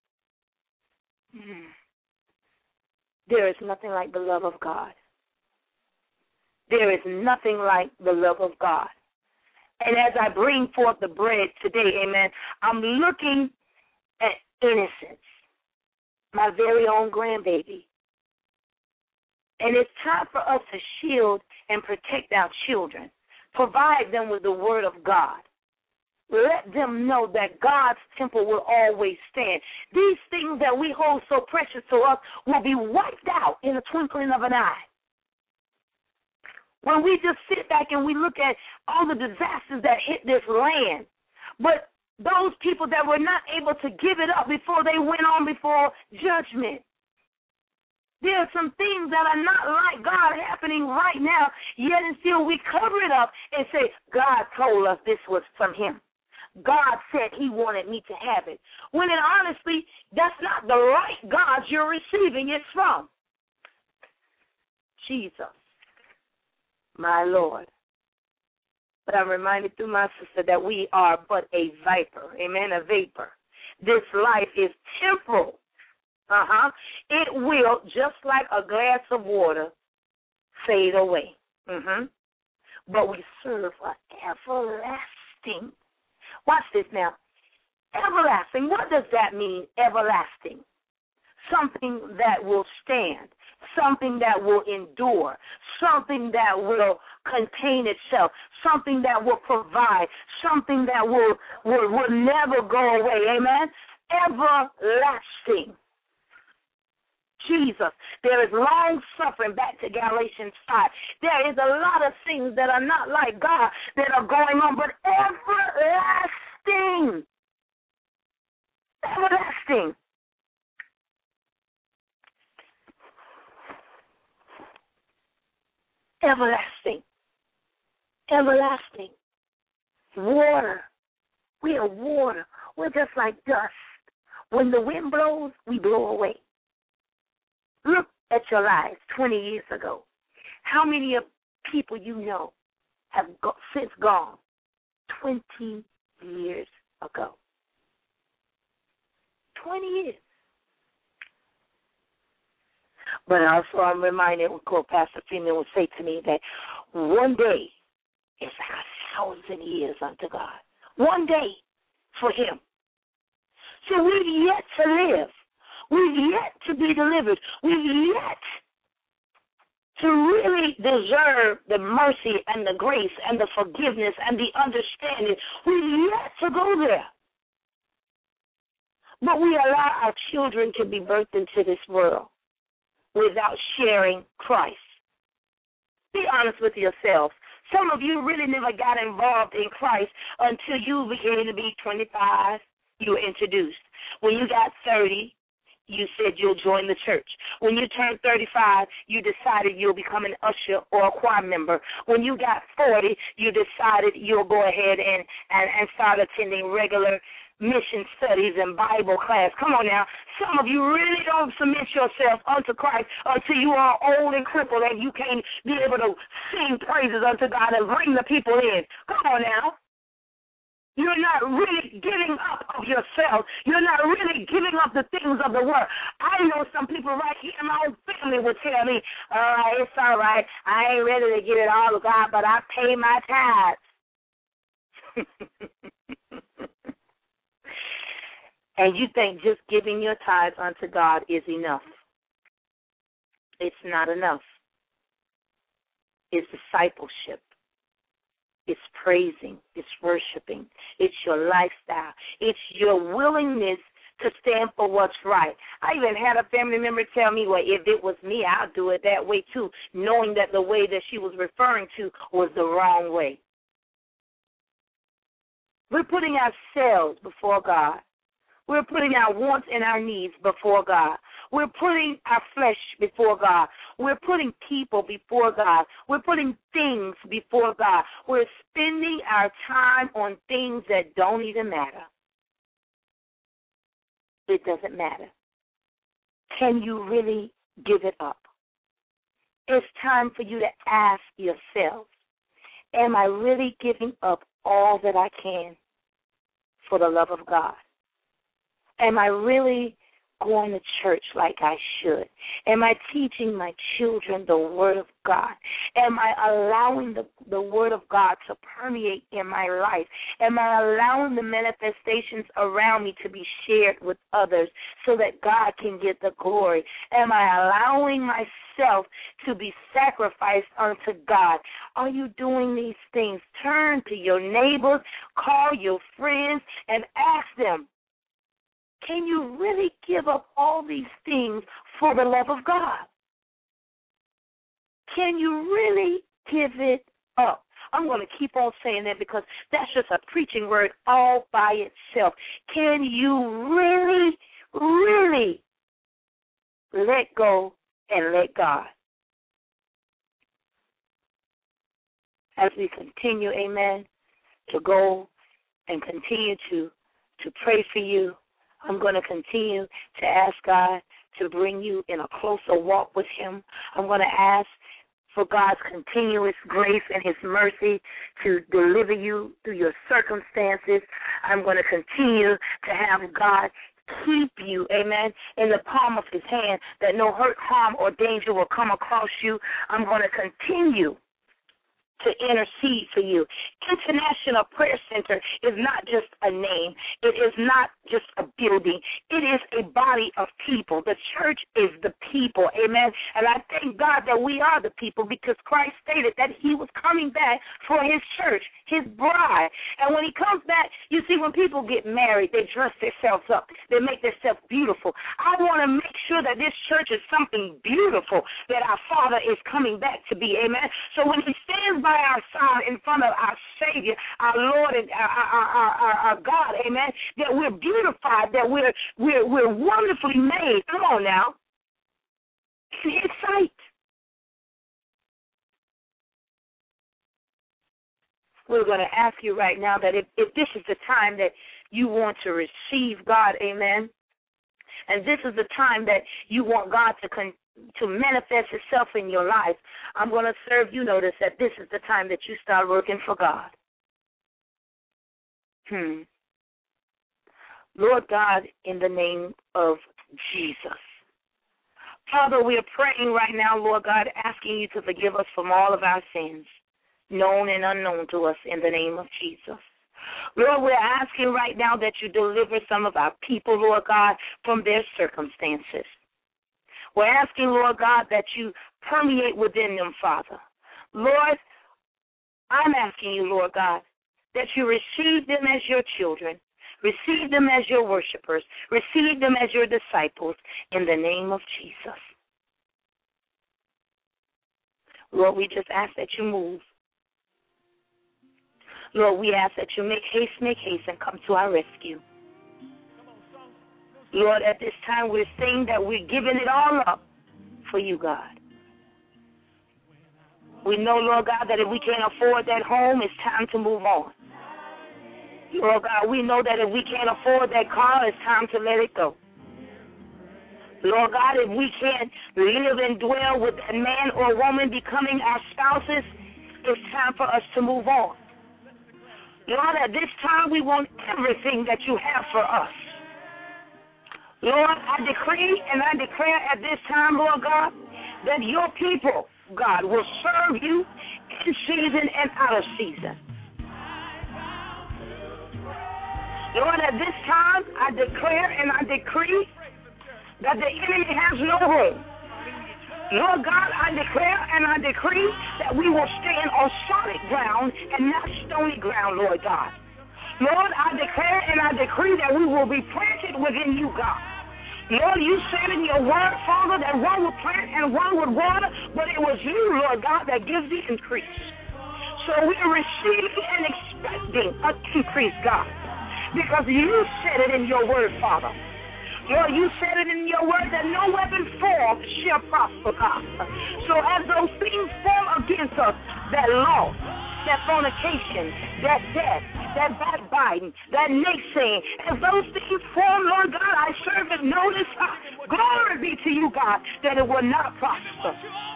There is nothing like the love of God. There is nothing like the love of God. And as I bring forth the bread today, amen, I'm looking at innocence, my very own grandbaby. And it's time for us to shield and protect our children. Provide them with the word of God. Let them know that God's temple will always stand. These things that we hold so precious to us will be wiped out in the twinkling of an eye. When we just sit back and we look at all the disasters that hit this land, but those people that were not able to give it up before they went on before judgment. There are some things that are not like God happening right now, yet and still we cover it up and say, God told us this was from him. God said he wanted me to have it. When it honestly, that's not the right God you're receiving it from. Jesus, my Lord. But I'm reminded through my sister that we are but a vapor. Amen, a vapor. This life is temporal. It will, just like a glass of water, fade away. But we serve an everlasting. Watch this now. Everlasting. What does that mean, everlasting? Something that will stand. Something that will endure. Something that will contain itself. Something that will provide. Something that will never go away. Amen? Everlasting. Jesus. There is long suffering, back to Galatians 5. There is a lot of things that are not like God that are going on, but everlasting. Everlasting. Everlasting. Everlasting. Water We are water. We're just like dust. When the wind blows, we blow away. Look at your lives 20 years ago. How many of people you know have since gone 20 years ago? 20 years. But also I'm reminded what Pastor Freeman would say to me that one day is like 1,000 years unto God. One day for him. So we've yet to live. We've yet to be delivered. We've yet to really deserve the mercy and the grace and the forgiveness and the understanding. We've yet to go there. But we allow our children to be birthed into this world without sharing Christ. Be honest with yourselves. Some of you really never got involved in Christ until you began to be 25. You were introduced. When you got 30, you said you'll join the church. When you turned 35, you decided you'll become an usher or a choir member. When you got 40, you decided you'll go ahead and start attending regular mission studies and Bible class. Come on now. Some of you really don't submit yourself unto Christ until you are old and crippled and you can't be able to sing praises unto God and bring the people in. Come on now. You're not really giving up of yourself. You're not really giving up the things of the world. I know some people right here in my own family would tell me, it's all right. I ain't ready to give it all to God, but I pay my tithes. And you think just giving your tithes unto God is enough. It's not enough. It's discipleship. It's praising. It's worshiping. It's your lifestyle. It's your willingness to stand for what's right. I even had a family member tell me, well, if it was me, I'll do it that way too, knowing that the way that she was referring to was the wrong way. We're putting ourselves before God. We're putting our wants and our needs before God. We're putting our flesh before God. We're putting people before God. We're putting things before God. We're spending our time on things that don't even matter. It doesn't matter. Can you really give it up? It's time for you to ask yourself, am I really giving up all that I can for the love of God? Am I really going to church like I should? Am I teaching my children the Word of God? Am I allowing the Word of God to permeate in my life? Am I allowing the manifestations around me to be shared with others so that God can get the glory? Am I allowing myself to be sacrificed unto God? Are you doing these things? Turn to your neighbors, call your friends, and ask them, can you really give up all these things for the love of God? Can you really give it up? I'm going to keep on saying that because that's just a preaching word all by itself. Can you really, really let go and let God? As we continue, amen, to go and continue to pray for you, I'm going to continue to ask God to bring you in a closer walk with him. I'm going to ask for God's continuous grace and his mercy to deliver you through your circumstances. I'm going to continue to have God keep you, amen, in the palm of his hand, that no hurt, harm, or danger will come across you. I'm going to continue to intercede for you. International Prayer Center is not just a name. It is not just a building. It is a body of people. The church is the people, amen. And I thank God that we are the people because Christ stated that he was coming back for his church, his bride. And when he comes back, you see, when people get married, they dress themselves up. They make themselves beautiful. I want to make sure that this church is something beautiful that our Father is coming back to be, amen. So when he stands by our side in front of our Savior, our Lord, and our God, amen, that we're beautified, that we're wonderfully made. Come on now. In his sight. we're going to ask you right now that if this is the time that you want to receive God, amen, and this is the time that you want God to manifest Himself in your life, I'm going to serve you notice that this is the time that you start working for God. Lord God, in the name of Jesus. Father, we are praying right now, Lord God, asking you to forgive us from all of our sins, known and unknown to us, in the name of Jesus. Lord, we're asking right now that you deliver some of our people, Lord God, from their circumstances. We're asking, Lord God, that you permeate within them, Father. Lord, I'm asking you, Lord God, that you receive them as your children, receive them as your worshipers, receive them as your disciples, in the name of Jesus. Lord, we just ask that you move. Lord, we ask that you make haste, and come to our rescue. Lord, at this time we're saying that we're giving it all up for you, God. We know, Lord God, that if we can't afford that home, it's time to move on. Lord God, we know that if we can't afford that car, it's time to let it go. Lord God, if we can't live and dwell with a man or woman becoming our spouses, it's time for us to move on. Lord, at this time we want everything that you have for us. Lord, I decree and I declare at this time, Lord God, that your people, God, will serve you in season and out of season. Lord, at this time, I declare and I decree that the enemy has no room. Lord God, I declare and I decree that we will stand on solid ground and not stony ground, Lord God. Lord, I declare and I decree that we will be planted within you, God. Lord, you said in your word, Father, that one would plant and one would water, but it was you, Lord God, that gives the increase. So we are receiving and expecting an increase, God, because you said it in your word, Father. Lord, you said it in your word that no weapon formed shall prosper, God. So as those things form against us, that loss, that fornication, that death, that backbiting, that naysaying, as those things form, Lord God, I serve and notice, glory be to you, God, that it will not prosper.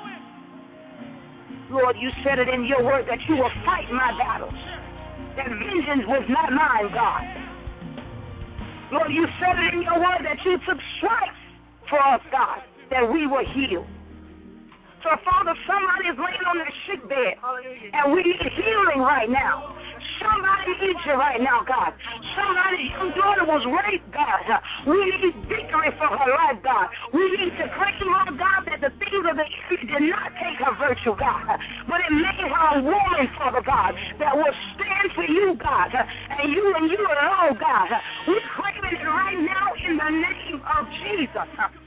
Lord, you said it in your word that you will fight my battles, that vengeance was not mine, God. Lord, you said it in your word that you took stripes for us, God, that we were healed. So, Father, somebody is laying on their sick bed, and we need healing right now. Somebody needs you right now, God. Somebody's young daughter was raped, God. We need victory for her life, God. We need to pray, Lord God, that the things of the enemy did not take her virtue, God, but it made her a woman, Father God, that will stand for you, God, and you alone, God. We're claiming it right now in the name of Jesus.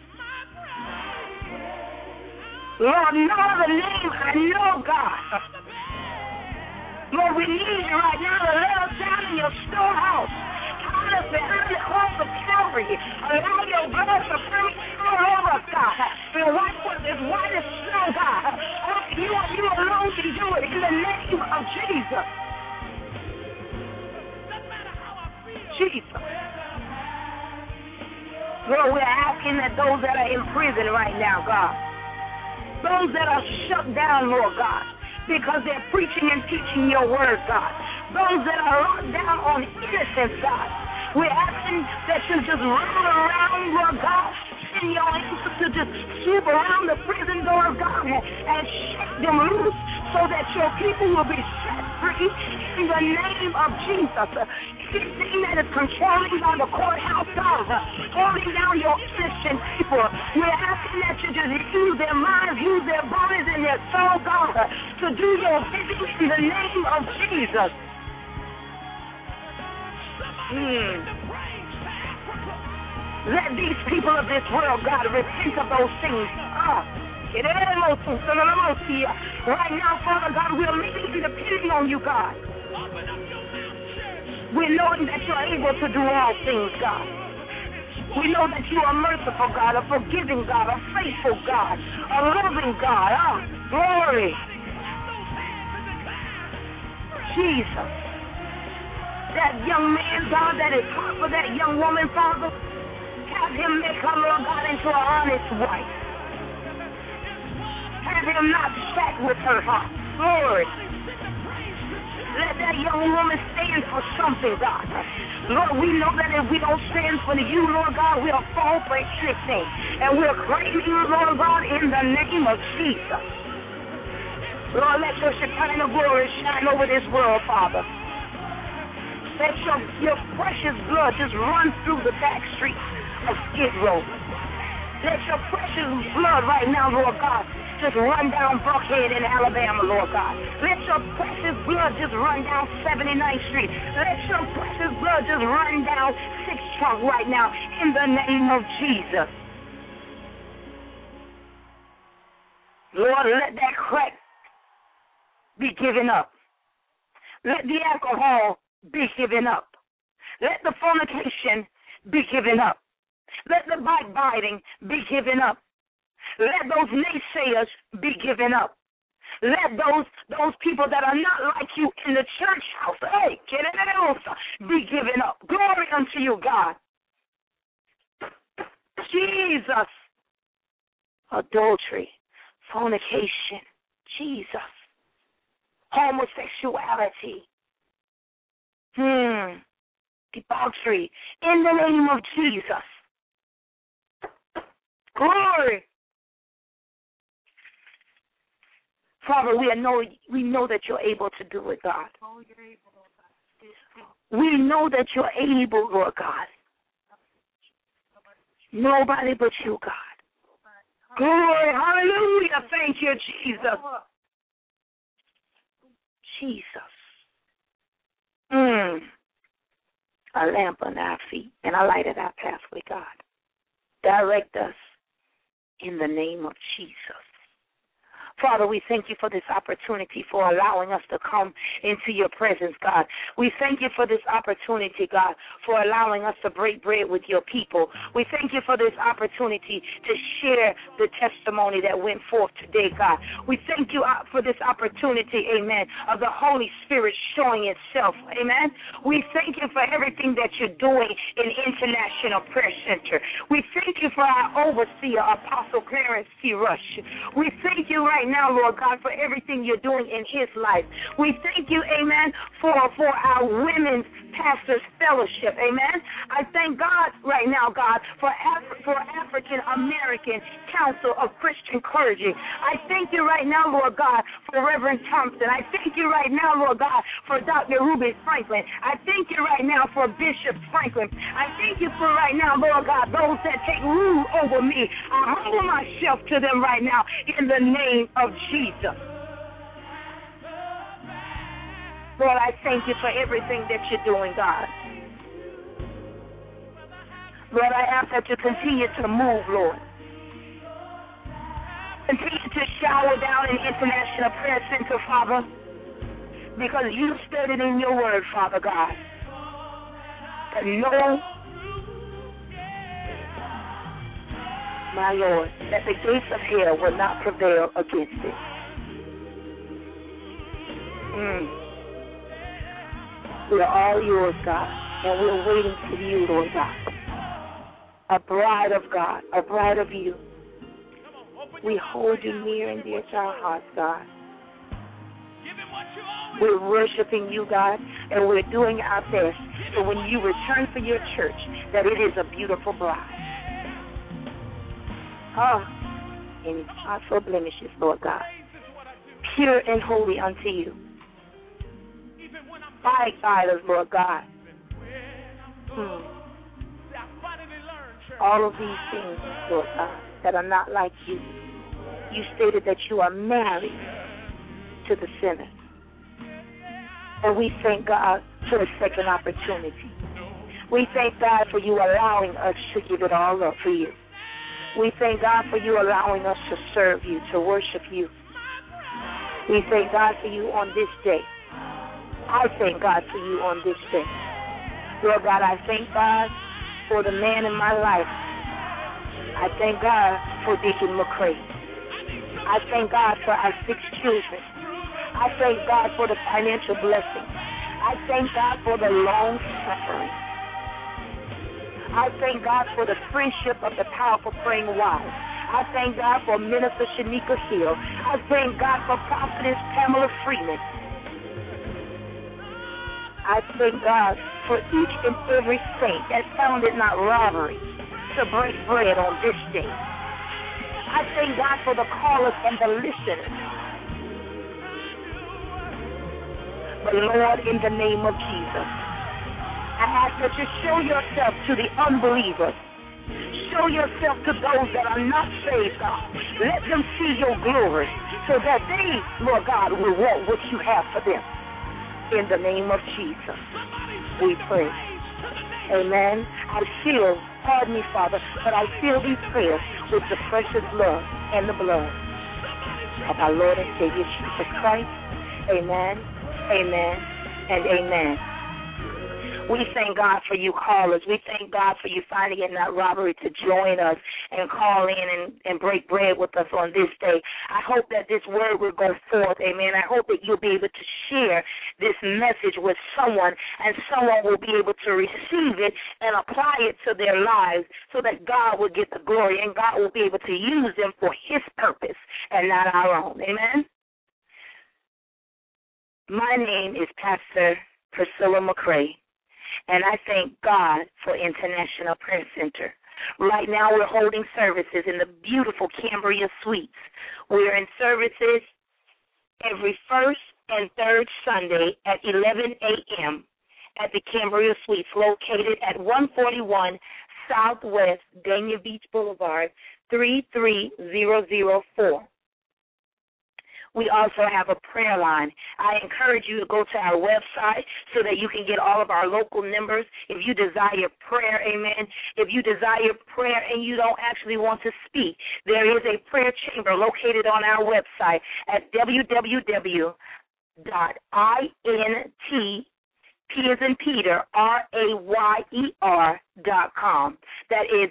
Lord, no other name I know, God. Lord, we need you right now to let us down in your storehouse. Hide us behind the cross of Calvary. Allow your blood to permeate all over us, God. And wipe us as white as snow, God. You alone can do it in the name of Jesus. Jesus. Lord, we're asking that those that are in prison right now, God, those that are shut down, Lord God, because they're preaching and teaching your word, God. Those that are locked down on innocence, God. We're asking that you just run around, Lord God, send your angels to just swoop around the prison doors, God, and shake them loose so that your people will be set free in the name of Jesus. Anything that is controlling by the courthouse, God, holding down your innocent people, we're asking that you just use their minds, use their bodies and their soul, God, to do your bidding in the name of Jesus. Let these people of this world, God, repent of those things. Right now, Father God, we're leaning and depending on you, God. We're knowing that you're able to do all things, God. We know that you are merciful, God, a forgiving God, a faithful God, a loving God. Glory. Jesus. That young man, God, that is hot for that young woman, Father, have him make her, Lord God, into an honest wife. Have him not sat with her heart. Lord, let that young woman stand for something, God. Lord, we know that if we don't stand for you, Lord God, we'll fall for anything. And we'll claim you, Lord God, in the name of Jesus. Lord, let your Shekinah glory shine over this world, Father. Let your precious blood just run through the back streets of Skid Row. Let your precious blood right now, Lord God, just run down Buckhead in Alabama, Lord God. Let your precious blood just run down 79th Street. Let your precious blood just run down 6th Trunk right now in the name of Jesus. Lord, let that crack be given up. Let the alcohol be given up. Let the fornication be given up. Let the backbiting be given up. Let those naysayers be given up. Let those people that are not like you in the church house, be given up. Glory unto you, God. Jesus. Adultery, fornication, Jesus. Homosexuality. Debauchery. In the name of Jesus. Glory. Father, we know that you're able to do it, God. We know that you're able, Lord God. Nobody but you, God. Glory. Hallelujah. Thank you, Jesus. Jesus. A lamp on our feet and a light at our pathway, God. Direct us in the name of Jesus. Father, we thank you for this opportunity, for allowing us to come into your presence, God. We thank you for this opportunity, God, for allowing us to break bread with your people. We thank you for this opportunity to share the testimony that went forth today, God. We thank you for this opportunity, amen, of the Holy Spirit showing itself, amen. We thank you for everything that you're doing in International Prayer Center. We thank you for our overseer, Apostle Clarence C. Rush. We thank you right now, Lord God, for everything you're doing in his life. We thank you, amen, for our women's pastors fellowship, amen. I thank God right now, God, for African American Council of Christian Clergy. I thank you right now, Lord God, for Reverend Thompson. I thank you right now, Lord God, for Dr. Ruby Franklin. I thank you right now for Bishop Franklin. I thank you for right now, Lord God, those that take rule over me. I humble myself to them right now in the name of Jesus. Lord, I thank you for everything that you're doing, God. Lord, I ask that you continue to move, Lord. Continue to shower down in International Prayer Center, Father, because you stated in your word, Father God, that my Lord, that the gates of hell will not prevail against it. We are all yours, God, and we're waiting for you, Lord God. A bride of God, a bride of you. We hold you near and dear to our hearts, God. We're worshiping you, God, and we're doing our best so when you return for your church, that it is a beautiful bride. And it's not for blemishes, Lord God. Pure and holy unto you. Guide us, Lord God. All of these things, Lord God, that are not like you. You stated that you are married to the sinner. And we thank God for the second opportunity. We thank God for you allowing us to give it all up for you. We thank God for you allowing us to serve you, to worship you. We thank God for you on this day. I thank God for you on this day. Lord God, I thank God for the man in my life. I thank God for Deacon McCray. I thank God for our 6 children. I thank God for the financial blessing. I thank God for the long suffering. I thank God for the friendship of the powerful praying wives. I thank God for Minister Shanika Hill. I thank God for Prophetess Pamela Freeman. I thank God for each and every saint that found it not robbery to break bread on this day. I thank God for the callers and the listeners. But Lord, in the name of Jesus, I ask that you show yourself to the unbelievers. Show yourself to those that are not saved, God. Let them see your glory so that they, Lord God, will want what you have for them. In the name of Jesus, we pray. Amen. I seal, pardon me, Father, but I seal these prayers with the precious love and the blood of our Lord and Savior Jesus Christ. Amen, amen, and amen. We thank God for you callers. We thank God for you finding it not robbery to join us and call in and break bread with us on this day. I hope that this word will go forth, amen. I hope that you'll be able to share this message with someone, and someone will be able to receive it and apply it to their lives so that God will get the glory and God will be able to use them for his purpose and not our own, amen. My name is Pastor Priscilla McCray. And I thank God for International Prayer Center. Right now we're holding services in the beautiful Cambria Suites. We're in services every first and third Sunday at 11 a.m. at the Cambria Suites located at 141 Southwest Dania Beach Boulevard, 33004. We also have a prayer line. I encourage you to go to our website so that you can get all of our local numbers. If you desire prayer, amen, if you desire prayer and you don't actually want to speak, there is a prayer chamber located on our website at www.intrayer.com. That is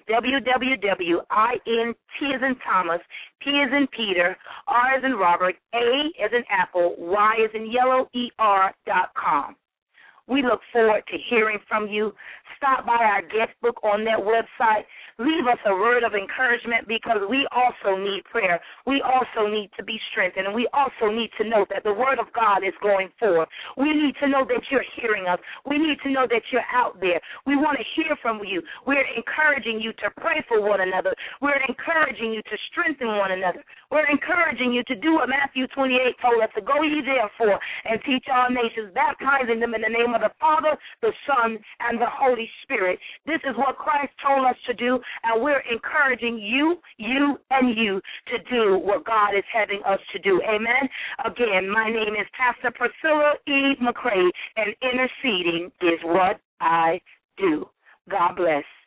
www.int P as in Peter, R as in Robert, A as in Apple, Y as in yellow, ER.com. We look forward to hearing from you. Stop by our guest book on that website. Leave us a word of encouragement because we also need prayer. We also need to be strengthened, and we also need to know that the word of God is going forth. We need to know that you're hearing us. We need to know that you're out there. We want to hear from you. We're encouraging you to pray for one another. We're encouraging you to strengthen one another. We're encouraging you to do what Matthew 28 told us, to go ye therefore and teach all nations, baptizing them in the name of the Father, the Son, and the Holy Spirit. This is what Christ told us to do, and we're encouraging you, and you to do what God is having us to do. Amen? Again, my name is Pastor Priscilla E. McCray, and interceding is what I do. God bless.